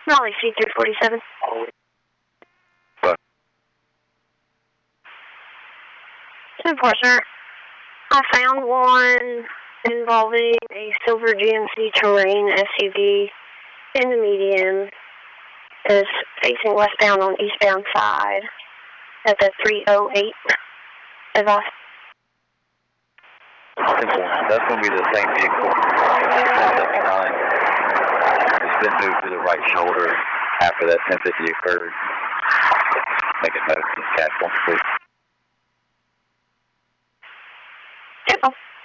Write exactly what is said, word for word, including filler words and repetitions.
Raleigh C three forty-seven. What? ten four, sir. I found one involving a silver G M C Terrain S U V in the median. Is facing westbound on eastbound side at the three oh eight. Advice. That's going to be the same vehicle. seventy-nine. It's been moved to the right shoulder after that ten fifty occurred. Make a note in the cash one, please. Simple.